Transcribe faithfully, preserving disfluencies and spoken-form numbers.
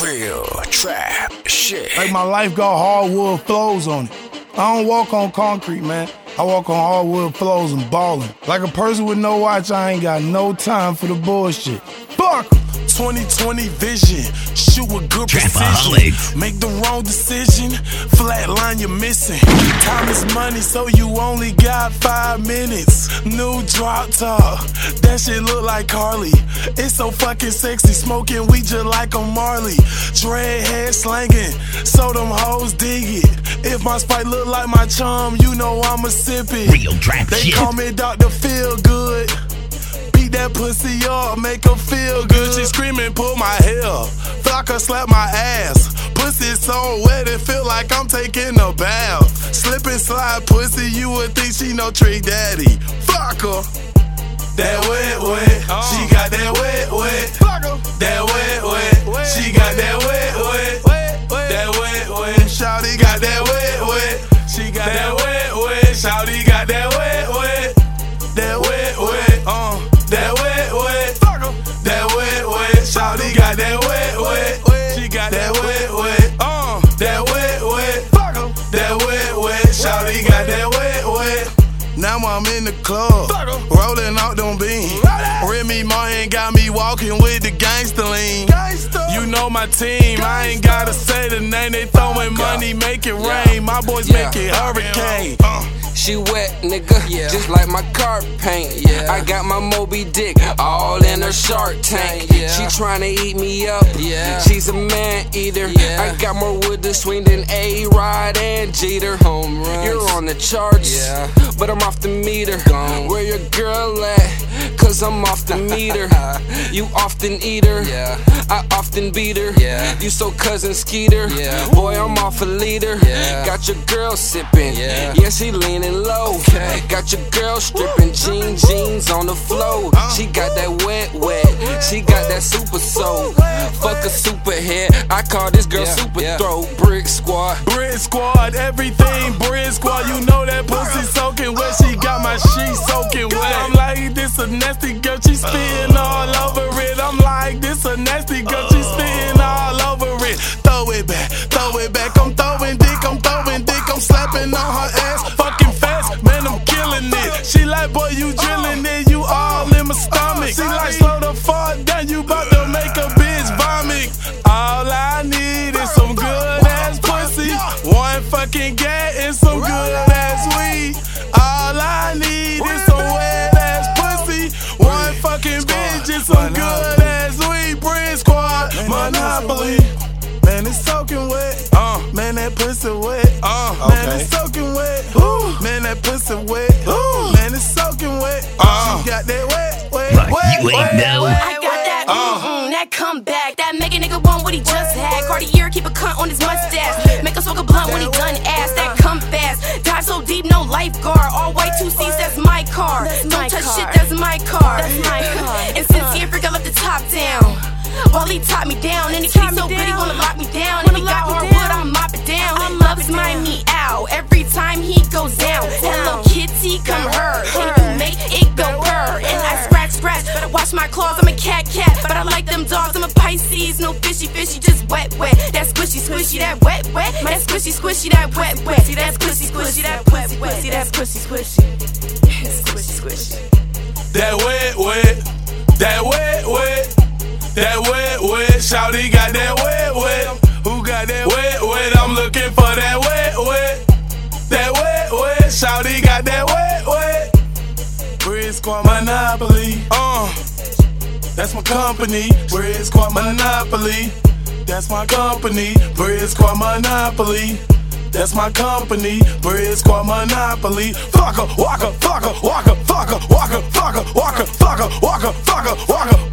Real trap shit. Like my life got hardwood flows on it. I don't walk on concrete, man. I walk on hardwood flows and ballin'. Like a person with no watch, I ain't got no time for the bullshit. Fuck! twenty twenty vision, shoot with good precision. Make the wrong decision, flatline you're missing. Time is money, so you only got five minutes. New drop top, that shit look like Carly. It's so fucking sexy, smoking weed just like a Marley. Dread head slanging, so them hoes dig it. If my spike look like my chum, you know I'ma sip it. Real trap they shit. call me Doctor Feel Good. That pussy up, make her feel good. She screaming, pull my hair. Flocka slap my ass. Pussy so wet, it feel like I'm taking a bath. Slip and slide pussy, you would think she no Trick Daddy. Fuck her. That wet, wet. Oh. She got that wet, wet. Fuck her. That wet, wet. wet. She got that wet, wet. wet, wet. That wet, wet. Shawty got that wet, wet. She got that, that wet, wet. Shawty got that wet, wet. That wet, wet. Uh. That wet, wet, fuck em. That wet, wet, shawty got that wet, wet. She got that wet, wet, uh. That wet, wet, fuck em. That wet, wet, shawty got that wet, wet. Now I'm in the club, rolling out them beans. Remy Martin got me walking with the gangster lean. You know my team, I ain't gotta say the name. They throwing money, make it rain. My boys make it hurricane. Uh. She wet, nigga, yeah. Just like my car paint. Yeah. I got my Moby Dick all in her Shark Tank. Yeah. She tryna eat me up. Yeah. She's a man eater. Yeah. I got more wood to swing than A-Rod and Jeter. Home runs. You're on the charts, yeah. But I'm off the meter. Gone. Where your girl at? Cause I'm off the meter. You often eat her. Yeah. I often beat her. Yeah. You so cousin Skeeter. Yeah. Boy, I'm off a leader. Yeah. Got your girl sipping. Yeah. Yeah, she leaning low. Okay. Got your girl stripping, jean jeans on the floor. She got that wet wet. She got that super soul. Fuck a superhead. I call this girl yeah, super yeah. throat. Brick squad. Brick squad, everything brick squad. You know that pussy soaking wet. She got my sheets soaking wet. I'm like, this a nasty girl. She spitting all over it. I'm like, this a nasty girl. She spitting all over it. Throw it back, throw it back. I'm throwing dick, I'm throwing dick. I'm slapping on her ass. Fucking fast, man, I'm killing it. She like, boy, you drilling it, you all in my stomach. She like, slow the fuck down, you bout to make a bitch vomit. All I need is some good ass pussy, one fucking gat and some good ass weed. All I need is some wet ass pussy, one fucking bitch and some good ass weed. Brick squad, Monopoly. Man, it's soaking wet. Uh, man, that pussy wet. Uh, man, okay. It's soaking wet. Ooh, man, that pussy wet. Ooh, man, it's soaking wet. Uh, she got that wet, wet, Look, wet, you ain't wet, know. wet, I got that, uh, mm-mm, that comeback. That make a nigga want what he just had. Cartier keep a cunt on his mustache. Make him smoke a blunt when he done ass. That come fast. Dive so deep, no lifeguard. All white two seats, that's my car. Don't touch shit, that's my car. That's my car. And since he freak, I left the top down. While he top me down, and he keep so pretty, wanna lock me down. And he got hardwood, I'ma mop it down. He loves my me out every time he goes down. Hello Kitty, come her. Can you make it go purr? And I scratch, scratch, but I wash my claws. I'm a cat, cat, but I like them dogs. I'm a Pisces, no fishy, fishy, just wet, wet. That squishy, squishy, that wet, wet. That squishy, squishy, that wet, wet. See that squishy, squishy, that wet, wet. See that squishy, squishy, squishy, squishy. That wet, wet. That wet, wet. That wet, wet, shawty got that wet, wet. Who got that wet, wet? I'm looking for that wet, wet. That wet, wet, shawty got that wet, wet. Brick squad Monopoly, uh, that's my company. Brick squad Monopoly, that's my company. Brick squad Monopoly, that's my company. Brick squad Monopoly. Fucker, walker, fucker, walker, fucker, walker, fucker, walker, fucker, walker, fucker, walker.